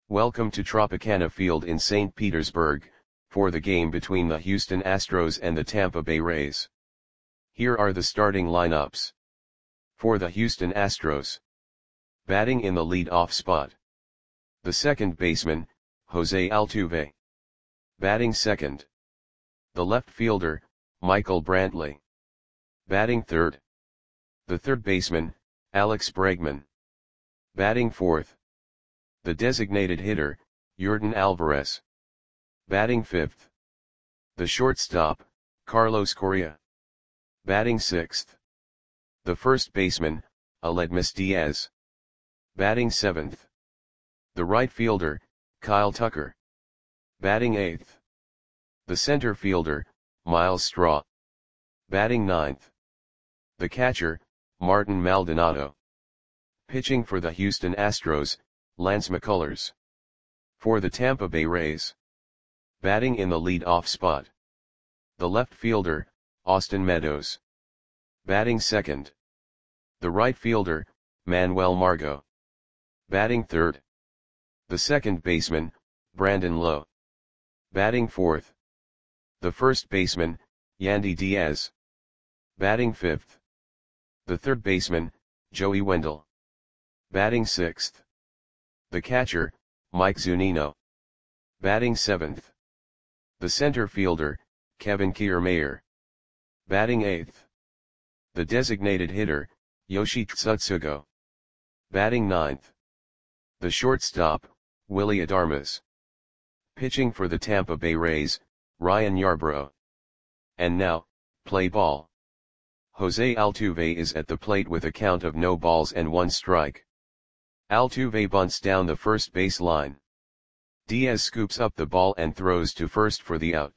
Welcome to Tropicana Field in St. Petersburg, for the game between the Houston Astros and the Tampa Bay Rays. Here are the starting lineups. For the Houston Astros. Batting in the lead-off spot. The second baseman, Jose Altuve. Batting second. The left fielder, Michael Brantley. Batting third. The third baseman, Alex Bregman. Batting fourth. The designated hitter, Yordan Alvarez. Batting fifth. The shortstop, Carlos Correa. Batting sixth. The first baseman, Aledmys Diaz. Batting seventh. The right fielder, Kyle Tucker. Batting eighth. The center fielder, Myles Straw. Batting ninth. The catcher, Martin Maldonado. Pitching for the Houston Astros, Lance McCullers. For the Tampa Bay Rays. Batting in the lead-off spot. The left fielder, Austin Meadows. Batting second. The right fielder, Manuel Margot. Batting third. The second baseman, Brandon Lowe. Batting fourth. The first baseman, Yandy Diaz. Batting fifth. The third baseman, Joey Wendle. Batting sixth. The catcher, Mike Zunino. Batting seventh. The center fielder, Kevin Kiermaier. Batting eighth. The designated hitter, Yoshi Tsutsugo. Batting ninth. The shortstop, Willy Adames. Pitching for the Tampa Bay Rays, Ryan Yarbrough. And now, play ball. Jose Altuve is at the plate with a count of no balls and one strike. Altuve bunts down the first base line. Diaz scoops up the ball and throws to first for the out.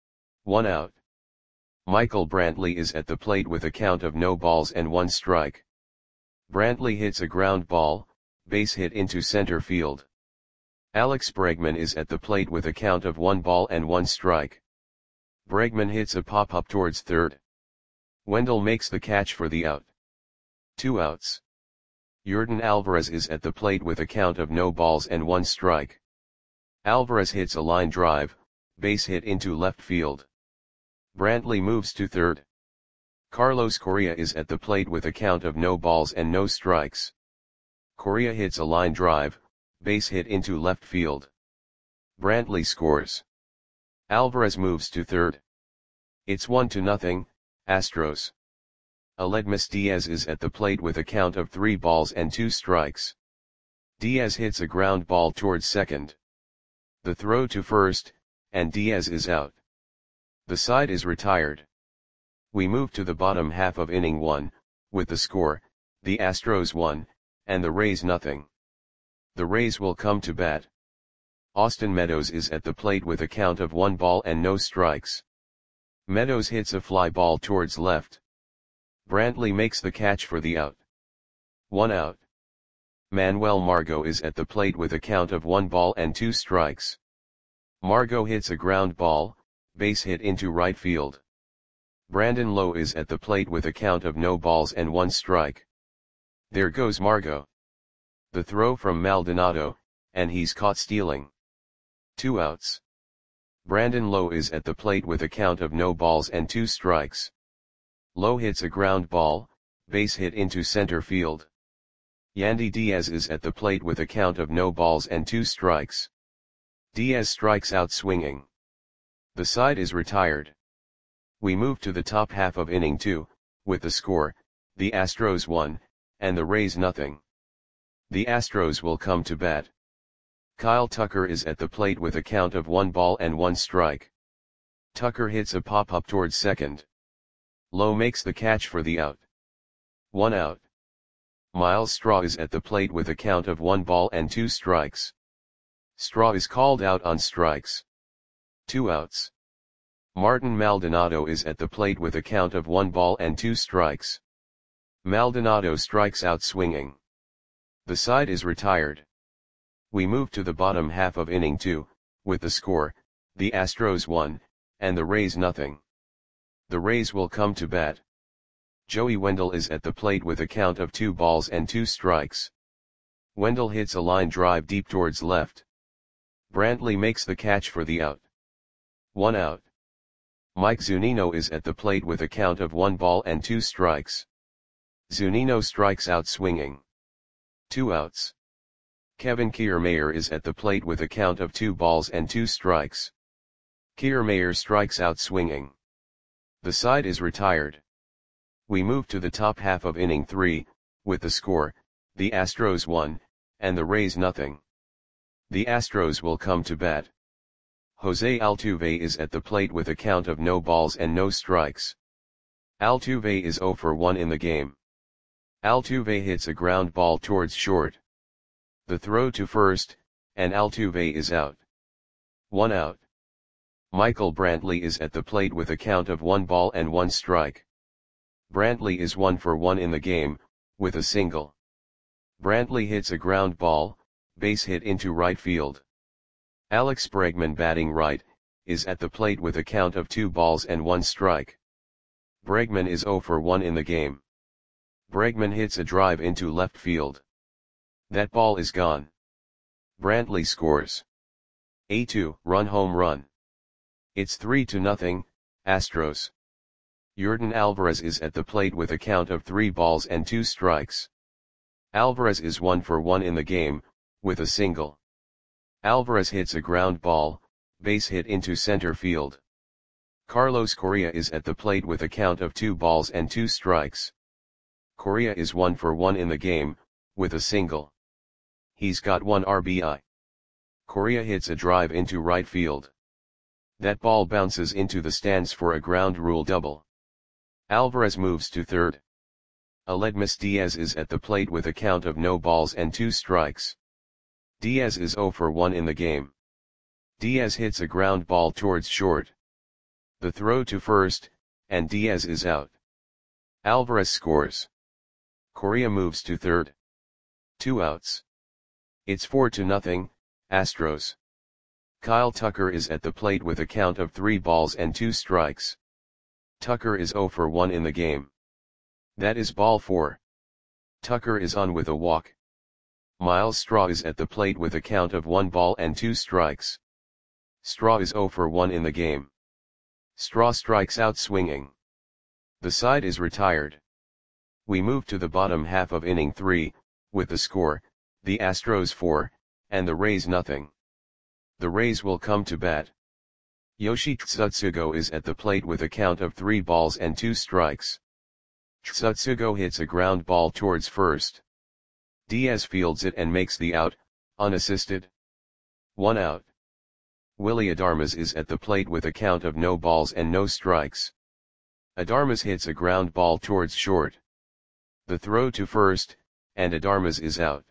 1 out. Michael Brantley is at the plate with a count of no balls and one strike. Brantley hits a ground ball, base hit into center field. Alex Bregman is at the plate with a count of 1 ball and 1 strike. Bregman hits a pop-up towards third. Wendle makes the catch for the out. 2 outs. Yordan Alvarez is at the plate with a count of no balls and 1 strike. Alvarez hits a line drive, base hit into left field. Brantley moves to third. Carlos Correa is at the plate with a count of no balls and no strikes. Correa hits a line drive, base hit into left field. Brantley scores. Alvarez moves to third. It's 1-0, Astros. Aledmys Diaz is at the plate with a count of 3 balls and 2 strikes. Diaz hits a ground ball towards second. The throw to first, and Diaz is out. The side is retired. We move to the bottom half of inning 1, with the score, the Astros 1, and the Rays 0. The Rays will come to bat. Austin Meadows is at the plate with a count of 1 ball and no strikes. Meadows hits a fly ball towards left. Brantley makes the catch for the out. 1 out. Manuel Margot is at the plate with a count of 1 ball and 2 strikes. Margot hits a ground ball, base hit into right field. Brandon Lowe is at the plate with a count of no balls and 1 strike. There goes Margot. The throw from Maldonado, and he's caught stealing. 2 outs. Brandon Lowe is at the plate with a count of no balls and 2 strikes. Lowe hits a ground ball, base hit into center field. Yandy Diaz is at the plate with a count of no balls and 2 strikes. Diaz strikes out swinging. The side is retired. We move to the top half of inning 2, with the score, the Astros 1, and the Rays 0. The Astros will come to bat. Kyle Tucker is at the plate with a count of 1 ball and 1 strike. Tucker hits a pop-up towards second. Lowe makes the catch for the out. 1 out. Myles Straw is at the plate with a count of 1 ball and 2 strikes. Straw is called out on strikes. 2 outs. Martin Maldonado is at the plate with a count of 1 ball and 2 strikes. Maldonado strikes out swinging. The side is retired. We move to the bottom half of inning 2, with the score, the Astros 1, and the Rays 0. The Rays will come to bat. Joey Wendle is at the plate with a count of 2 balls and 2 strikes. Wendle hits a line drive deep towards left. Brantley makes the catch for the out. 1 out. Mike Zunino is at the plate with a count of 1 ball and 2 strikes. Zunino strikes out swinging. 2 outs. Kevin Kiermaier is at the plate with a count of 2 balls and 2 strikes. Kiermaier strikes out swinging. The side is retired. We move to the top half of inning 3, with the score, the Astros 1, and the Rays nothing. The Astros will come to bat. Jose Altuve is at the plate with a count of no balls and no strikes. Altuve is 0 for 1 in the game. Altuve hits a ground ball towards short. The throw to first, and Altuve is out. 1 out. Michael Brantley is at the plate with a count of 1 ball and 1 strike. Brantley is 1 for 1 in the game, with a single. Brantley hits a ground ball, base hit into right field. Alex Bregman, batting right, is at the plate with a count of 2 balls and 1 strike. Bregman is 0 for 1 in the game. Bregman hits a drive into left field. That ball is gone. Brantley scores a 2-run home run. It's 3-0, Astros. Yordan Alvarez is at the plate with a count of 3 balls and 2 strikes. Alvarez is 1 for 1 in the game, with a single. Alvarez hits a ground ball, base hit into center field. Carlos Correa is at the plate with a count of 2 balls and 2 strikes. Correa is 1 for 1 in the game, with a single. He's got 1 RBI. Correa hits a drive into right field. That ball bounces into the stands for a ground rule double. Alvarez moves to third. Aledmys Diaz is at the plate with a count of no balls and 2 strikes. Diaz is 0 for 1 in the game. Diaz hits a ground ball towards short. The throw to first, and Diaz is out. Alvarez scores. Correa moves to third. 2 outs. It's 4-0, Astros. Kyle Tucker is at the plate with a count of 3 balls and 2 strikes. Tucker is 0 for 1 in the game. That is ball 4. Tucker is on with a walk. Miles Straw is at the plate with a count of 1 ball and 2 strikes. Straw is 0 for 1 in the game. Straw strikes out swinging. The side is retired. We move to the bottom half of inning 3, with the score, the Astros 4, and the Rays nothing. The Rays will come to bat. Yoshi Tsutsugo is at the plate with a count of 3 balls and 2 strikes. Tsutsugo hits a ground ball towards first. Diaz fields it and makes the out, unassisted. 1 out. Willy Adames is at the plate with a count of no balls and no strikes. Adames hits a ground ball towards short. The throw to first, and Adames is out.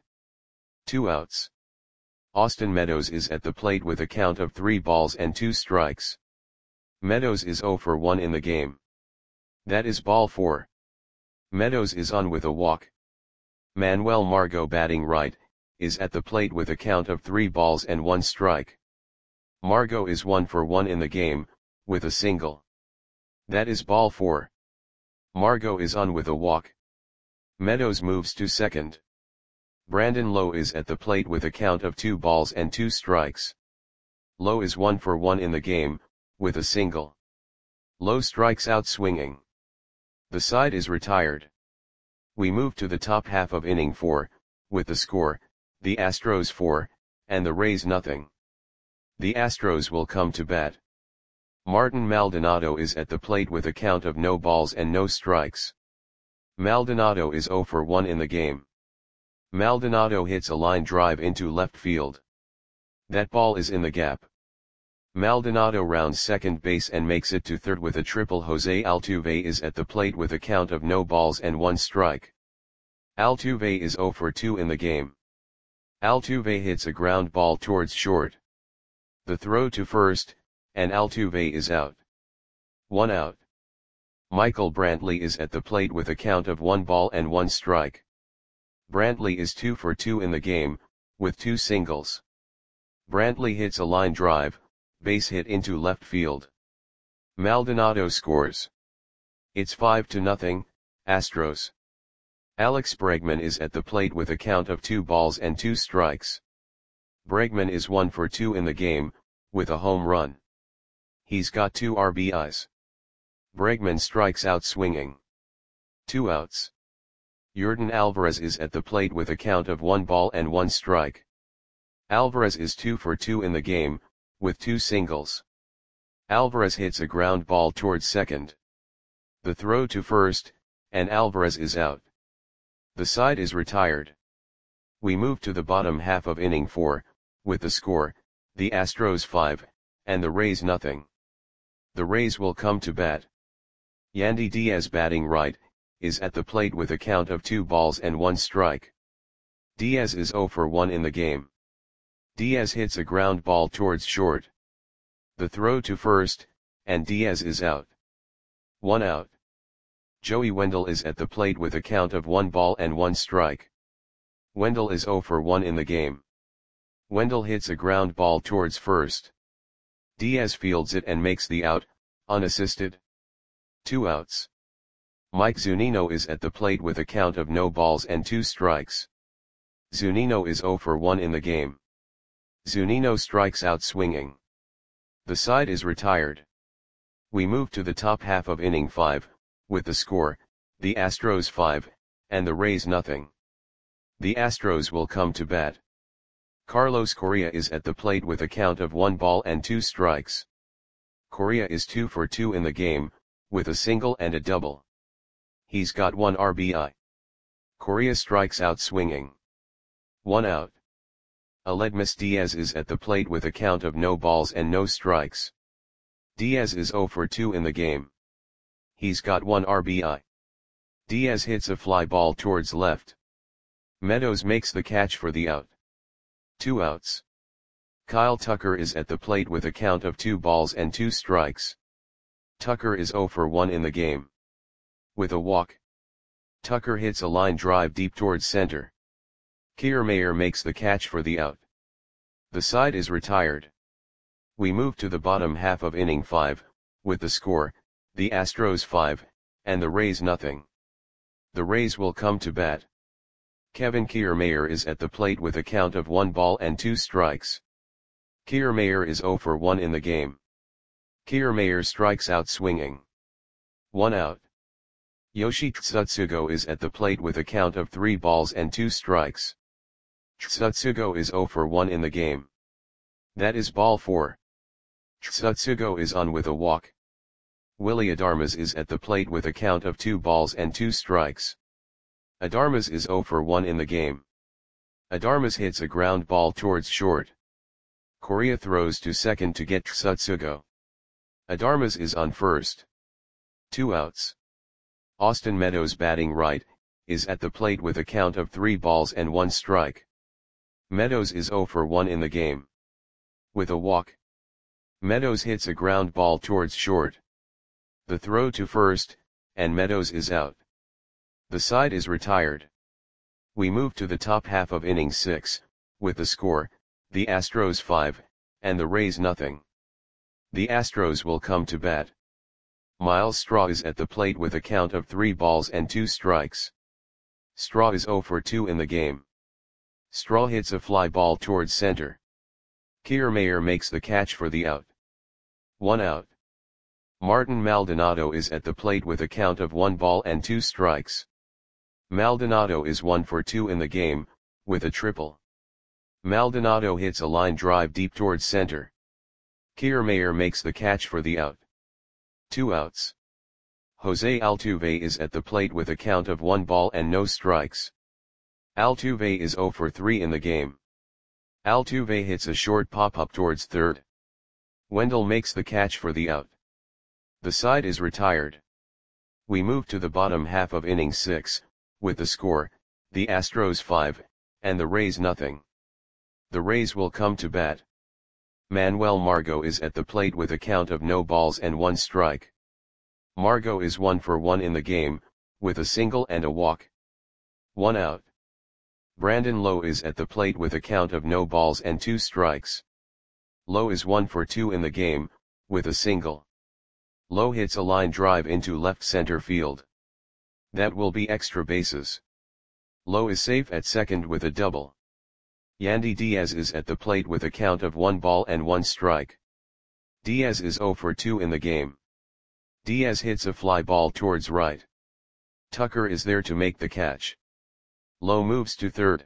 2 outs. Austin Meadows is at the plate with a count of 3 balls and 2 strikes. Meadows is 0 for 1 in the game. That is ball 4. Meadows is on with a walk. Manuel Margot, batting right, is at the plate with a count of 3 balls and 1 strike. Margot is 1 for 1 in the game, with a single. That is ball 4. Margot is on with a walk. Meadows moves to second. Brandon Lowe is at the plate with a count of 2 balls and 2 strikes. Lowe is 1 for 1 in the game, with a single. Lowe strikes out swinging. The side is retired. We move to the top half of inning 4, with the score, the Astros 4, and the Rays nothing. The Astros will come to bat. Martin Maldonado is at the plate with a count of no balls and no strikes. Maldonado is 0 for 1 in the game. Maldonado hits a line drive into left field. That ball is in the gap. Maldonado rounds second base and makes it to third with a triple. Jose Altuve is at the plate with a count of no balls and 1 strike. Altuve is 0 for 2 in the game. Altuve hits a ground ball towards short. The throw to first, and Altuve is out. 1 out. Michael Brantley is at the plate with a count of 1 ball and 1 strike. Brantley is 2 for 2 in the game, with 2 singles. Brantley hits a line drive, base hit into left field. Maldonado scores. It's 5-0, Astros. Alex Bregman is at the plate with a count of 2 balls and 2 strikes. Bregman is 1 for 2 in the game, with a home run. He's got 2 RBIs. Bregman strikes out swinging. 2 outs. Yordan Alvarez is at the plate with a count of 1 ball and 1 strike. Alvarez is 2 for 2 in the game, with 2 singles. Alvarez hits a ground ball towards second. The throw to first, and Alvarez is out. The side is retired. We move to the bottom half of inning 4, with the score, the Astros 5, and the Rays nothing. The Rays will come to bat. Yandy Diaz, batting right, is at the plate with a count of 2 balls and 1 strike. Diaz is 0 for 1 in the game. Diaz hits a ground ball towards short. The throw to first, and Diaz is out. 1 out. Joey Wendle is at the plate with a count of 1 ball and 1 strike. Wendle is 0 for 1 in the game. Wendle hits a ground ball towards first. Diaz fields it and makes the out, unassisted. 2 outs. Mike Zunino is at the plate with a count of no balls and 2 strikes. Zunino is 0 for 1 in the game. Zunino strikes out swinging. The side is retired. We move to the top half of inning 5, with the score, the Astros 5, and the Rays nothing. The Astros will come to bat. Carlos Correa is at the plate with a count of 1 ball and 2 strikes. Correa is 2 for 2 in the game, with a single and a double. He's got 1 RBI. Correa strikes out swinging. 1 out. Aledmys Diaz is at the plate with a count of no balls and no strikes. Diaz is 0 for 2 in the game. He's got 1 RBI. Diaz hits a fly ball towards left. Meadows makes the catch for the out. 2 outs. Kyle Tucker is at the plate with a count of 2 balls and 2 strikes. Tucker is 0 for 1 in the game. With a walk. Tucker hits a line drive deep towards center. Kiermaier makes the catch for the out. The side is retired. We move to the bottom half of inning 5, with the score, the Astros 5, and the Rays nothing. The Rays will come to bat. Kevin Kiermaier is at the plate with a count of 1 ball and 2 strikes. Kiermaier is 0 for 1 in the game. Kiermaier strikes out swinging. 1 out. Yoshi Tsutsugo is at the plate with a count of 3 balls and 2 strikes. Tsutsugo is 0 for 1 in the game. That is ball 4. Tsutsugo is on with a walk. Willy Adames is at the plate with a count of 2 balls and 2 strikes. Adames is 0 for 1 in the game. Adames hits a ground ball towards short. Correa throws to second to get Tsutsugo. Adames is on first. 2 outs. Austin Meadows, batting right, is at the plate with a count of 3 balls and 1 strike. Meadows is 0 for 1 in the game. With a walk. Meadows hits a ground ball towards short. The throw to first, and Meadows is out. The side is retired. We move to the top half of inning 6, with the score, the Astros 5, and the Rays nothing. The Astros will come to bat. Miles Straw is at the plate with a count of 3 balls and 2 strikes. Straw is 0 for 2 in the game. Straw hits a fly ball towards center. Kiermaier makes the catch for the out. 1 out. Martin Maldonado is at the plate with a count of 1 ball and 2 strikes. Maldonado is 1 for 2 in the game, with a triple. Maldonado hits a line drive deep towards center. Kiermaier makes the catch for the out. 2 outs. Jose Altuve is at the plate with a count of 1 ball and no strikes. Altuve is 0 for 3 in the game. Altuve hits a short pop-up towards third. Wendle makes the catch for the out. The side is retired. We move to the bottom half of inning 6, with the score, the Astros 5, and the Rays nothing. The Rays will come to bat. Manuel Margot is at the plate with a count of no balls and 1 strike. Margot is 1 for 1 in the game, with a single and a walk. 1 out. Brandon Lowe is at the plate with a count of no balls and 2 strikes. Lowe is 1 for 2 in the game, with a single. Lowe hits a line drive into left center field. That will be extra bases. Lowe is safe at second with a double. Yandy Diaz is at the plate with a count of 1 ball and 1 strike. Diaz is 0 for 2 in the game. Diaz hits a fly ball towards right. Tucker is there to make the catch. Lowe moves to third.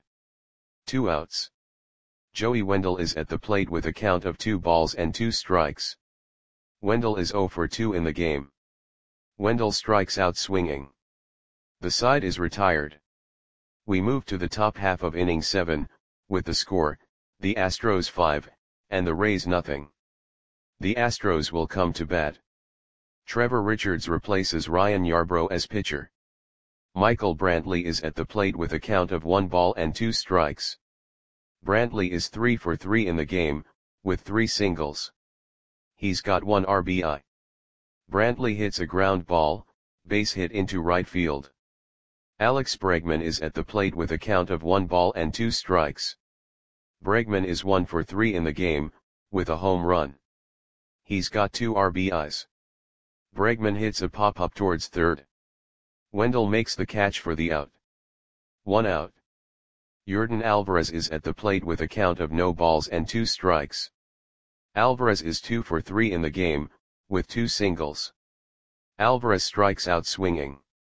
2 outs. Joey Wendell is at the plate with a count of 2 balls and 2 strikes. Wendell is 0 for 2 in the game. Wendell strikes out swinging. The side is retired. We move to the top half of inning 7, with the score, the Astros 5, and the Rays nothing. The Astros will come to bat. Trevor Richards replaces Ryan Yarbrough as pitcher. Michael Brantley is at the plate with a count of 1 ball and 2 strikes. Brantley is 3 for 3 in the game, with 3 singles. He's got 1 RBI. Brantley hits a ground ball, base hit into right field. Alex Bregman is at the plate with a count of 1 ball and 2 strikes. Bregman is 1 for 3 in the game, with a home run. He's got 2 RBIs. Bregman hits a pop-up towards third. Wendell makes the catch for the out. 1 out. Yordan Alvarez is at the plate with a count of no balls and 2 strikes. Alvarez is 2 for 3 in the game, with 2 singles. Alvarez strikes out swinging.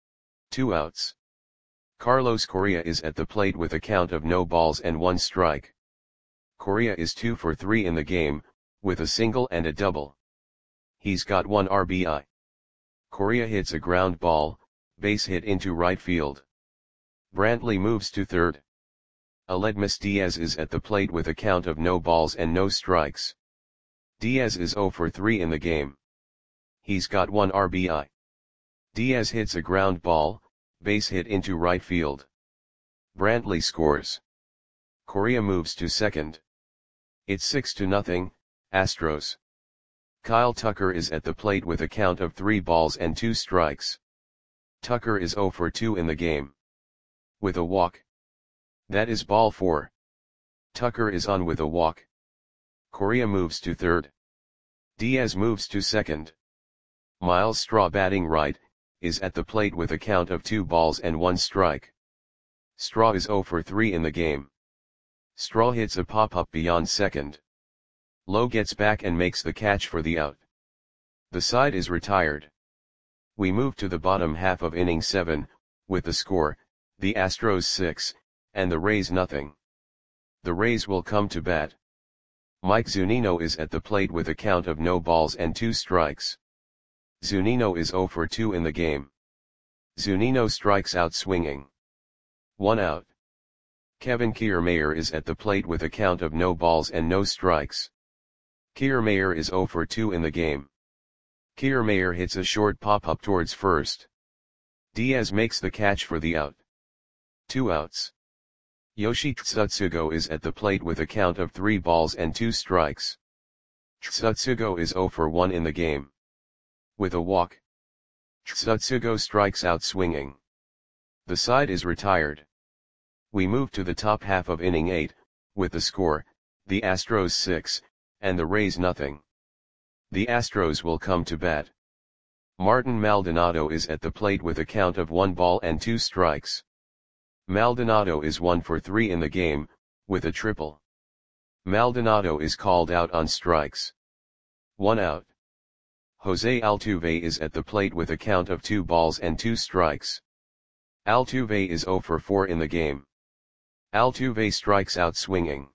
2 outs. Carlos Correa is at the plate with a count of no balls and 1 strike. Correa is 2 for 3 in the game, with a single and a double. He's got 1 RBI. Correa hits a ground ball, base hit into right field. Brantley moves to third. Aledmys Diaz is at the plate with a count of no balls and no strikes. Diaz is 0 for 3 in the game. He's got 1 RBI. Diaz hits a ground ball, base hit into right field. Brantley scores. Correa moves to second. It's 6-0, Astros. Kyle Tucker is at the plate with a count of 3 balls and 2 strikes. Tucker is 0 for 2 in the game. With a walk. That is ball 4. Tucker is on with a walk. Correa moves to third. Diaz moves to second. Miles Straw, batting right, is at the plate with a count of 2 balls and 1 strike. Straw is 0 for 3 in the game. Straw hits a pop-up beyond second. Lowe gets back and makes the catch for the out. The side is retired. We move to the bottom half of inning 7, with the score, the Astros 6, and the Rays nothing. The Rays will come to bat. Mike Zunino is at the plate with a count of no balls and 2 strikes. Zunino is 0 for 2 in the game. Zunino strikes out swinging. 1 out. Kevin Kiermaier is at the plate with a count of no balls and no strikes. Kiermaier is 0 for 2 in the game. Kiermaier hits a short pop-up towards first. Diaz makes the catch for the out. 2 outs. Yoshi Tsutsugo is at the plate with a count of 3 balls and 2 strikes. Tsutsugo is 0 for 1 in the game. With a walk. Tsutsugo strikes out swinging. The side is retired. We move to the top half of inning 8, with the score, the Astros 6, and the Rays nothing. The Astros will come to bat. Martin Maldonado is at the plate with a count of 1 ball and 2 strikes. Maldonado is 1 for 3 in the game, with a triple. Maldonado is called out on strikes. 1 out. Jose Altuve is at the plate with a count of 2 balls and 2 strikes. Altuve is 0 for 4 in the game. Altuve strikes out swinging.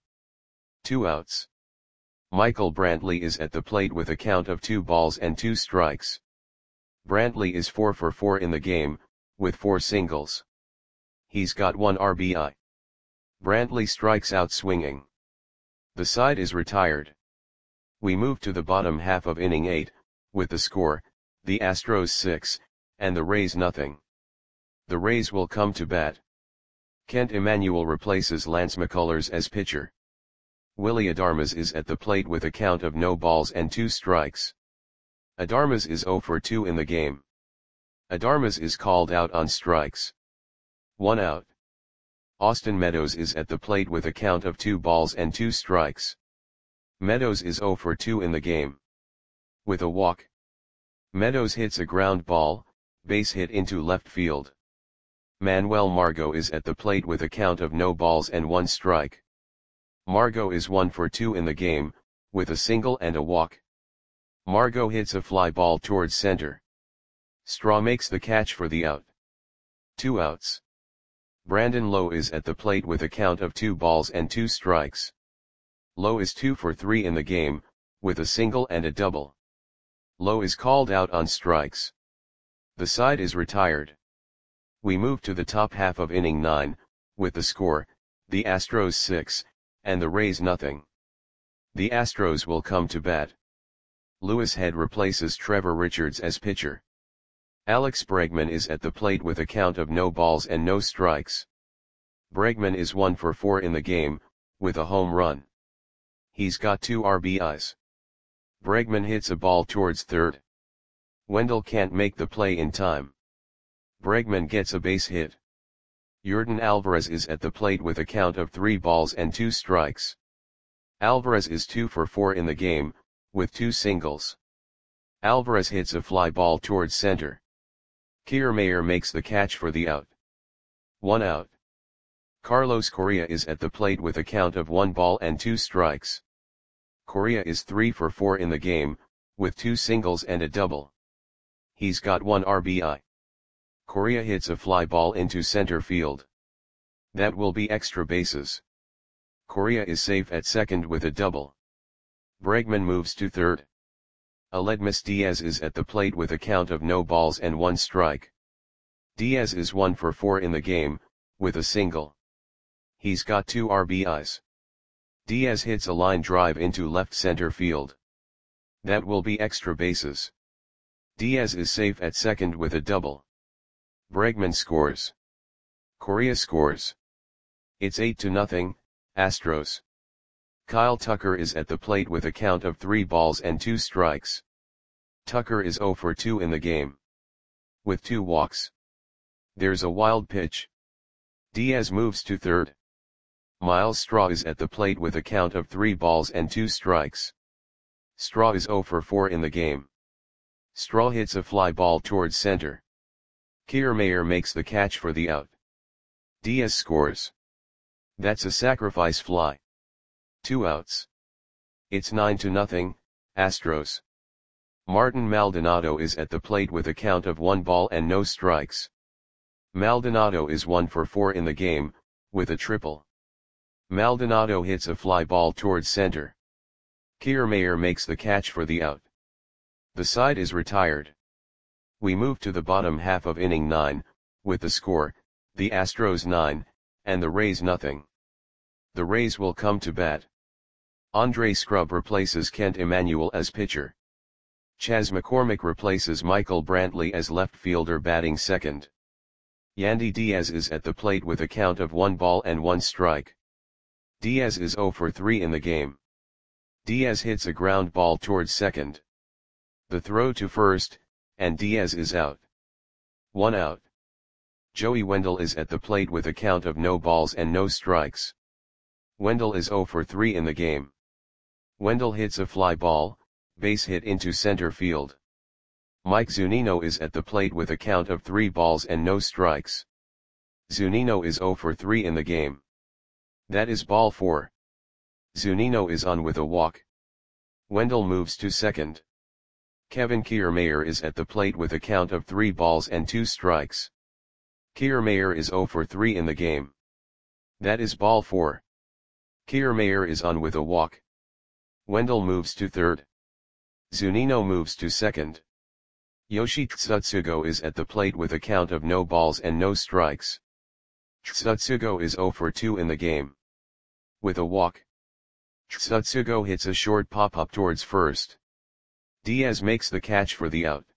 2 outs. Michael Brantley is at the plate with a count of 2 balls and 2 strikes. Brantley is 4 for 4 in the game, with 4 singles. He's got 1 RBI. Brantley strikes out swinging. The side is retired. We move to the bottom half of inning 8, with the score, the Astros 6, and the Rays nothing. The Rays will come to bat. Kent Emanuel replaces Lance McCullers as pitcher. Willy Adames is at the plate with a count of no balls and 2 strikes. Adames is 0 for 2 in the game. Adames is called out on strikes. 1 out. Austin Meadows is at the plate with a count of 2 balls and 2 strikes. Meadows is 0 for 2 in the game. With a walk. Meadows hits a ground ball, base hit into left field. Manuel Margot is at the plate with a count of no balls and 1 strike. Margot is 1 for 2 in the game, with a single and a walk. Margot hits a fly ball towards center. Straw makes the catch for the out. 2 outs. Brandon Lowe is at the plate with a count of 2 balls and 2 strikes. Lowe is 2 for 3 in the game, with a single and a double. Lowe is called out on strikes. The side is retired. We move to the top half of inning 9, with the score, the Astros 6, and the Rays nothing. The Astros will come to bat. Lewis Head replaces Trevor Richards as pitcher. Alex Bregman is at the plate with a count of no balls and no strikes. Bregman is 1 for 4 in the game, with a home run. He's got 2 RBIs. Bregman hits a ball towards third. Wendell can't make the play in time. Bregman gets a base hit. Yordan Alvarez is at the plate with a count of 3 balls and 2 strikes. Alvarez is 2 for 4 in the game, with 2 singles. Alvarez hits a fly ball towards center. Kiermaier makes the catch for the out. 1 out. Carlos Correa is at the plate with a count of 1 ball and 2 strikes. Correa is 3 for 4 in the game, with 2 singles and a double. He's got 1 RBI. Correa hits a fly ball into center field. That will be extra bases. Correa is safe at second with a double. Bregman moves to third. Aledmys Diaz is at the plate with a count of no balls and 1 strike. Diaz is 1 for 4 in the game, with a single. He's got 2 RBIs. Diaz hits a line drive into left center field. That will be extra bases. Diaz is safe at second with a double. Bregman scores. Correa scores. It's 8-0, Astros. Kyle Tucker is at the plate with a count of 3 balls and 2 strikes. Tucker is 0 for 2 in the game, with 2 walks. There's a wild pitch. Diaz moves to third. Miles Straw is at the plate with a count of 3 balls and 2 strikes. Straw is 0 for 4 in the game. Straw hits a fly ball towards center. Kiermaier makes the catch for the out. Diaz scores. That's a sacrifice fly. 2 outs. It's 9-0, Astros. Martin Maldonado is at the plate with a count of 1 ball and no strikes. Maldonado is 1 for 4 in the game, with a triple. Maldonado hits a fly ball towards center. Kiermaier makes the catch for the out. The side is retired. We move to the bottom half of inning 9, with the score, the Astros 9, and the Rays nothing. The Rays will come to bat. Andre Scrub replaces Kent Emanuel as pitcher. Chas McCormick replaces Michael Brantley as left fielder batting second. Yandy Diaz is at the plate with a count of 1 ball and 1 strike. Diaz is 0 for 3 in the game. Diaz hits a ground ball towards second. The throw to first, and Diaz is out. 1 out. Joey Wendell is at the plate with a count of no balls and no strikes. Wendell is 0 for 3 in the game. Wendell hits a fly ball, base hit into center field. Mike Zunino is at the plate with a count of 3 balls and no strikes. Zunino is 0 for 3 in the game. That is ball 4. Zunino is on with a walk. Wendell moves to second. Kevin Kiermaier is at the plate with a count of 3 balls and 2 strikes. Kiermaier is 0 for 3 in the game. That is ball 4. Kiermaier is on with a walk. Wendell moves to third. Zunino moves to second. Yoshi Tsutsugo is at the plate with a count of no balls and no strikes. Tsutsugo is 0 for 2 in the game. With a walk. Tsutsugo hits a short pop-up towards first. Diaz makes the catch for the out.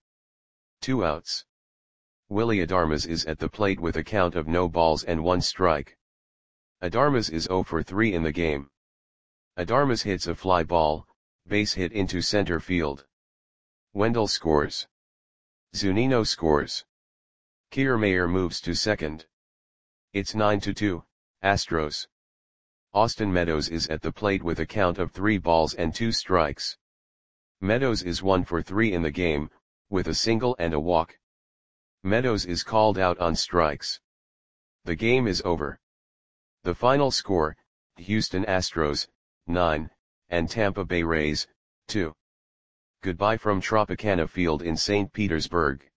2 outs. Willy Adames is at the plate with a count of no balls and 1 strike. Adames is 0 for 3 in the game. Adames hits a fly ball, base hit into center field. Wendell scores. Zunino scores. Kiermaier moves to second. It's 9-2, Astros. Austin Meadows is at the plate with a count of 3 balls and 2 strikes. Meadows is 1 for 3 in the game, with a single and a walk. Meadows is called out on strikes. The game is over. The final score, Houston Astros, 9, and Tampa Bay Rays, 2. Goodbye from Tropicana Field in St. Petersburg.